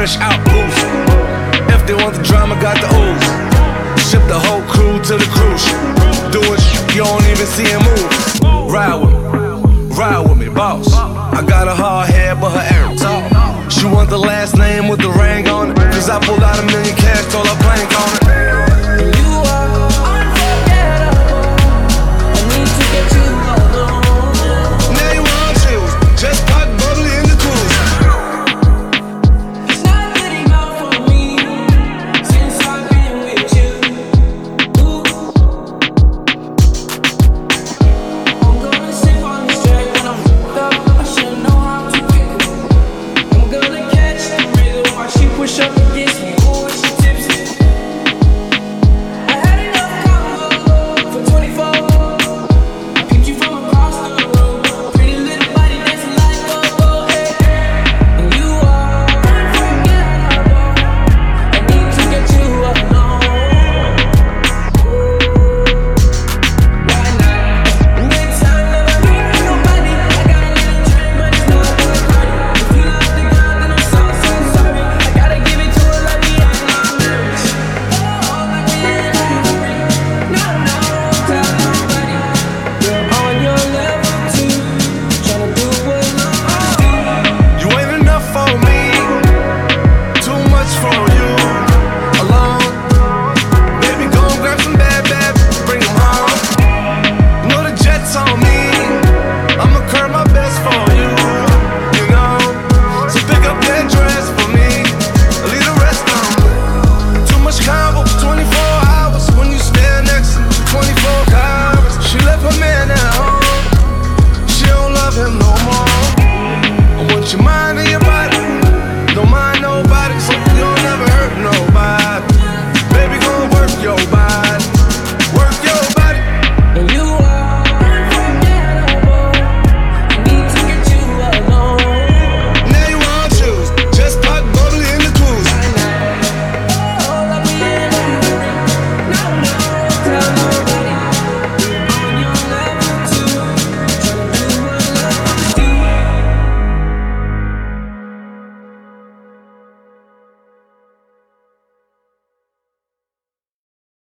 fresh out booth. If they want the drama, got the ooze. Ship the whole crew to the cruise. Doing shit you don't even see him move. Ride with me, boss. I got a hard head, but her air talk. She want the last name with the ring on it. Cause I pulled out $1 million cash, told her playing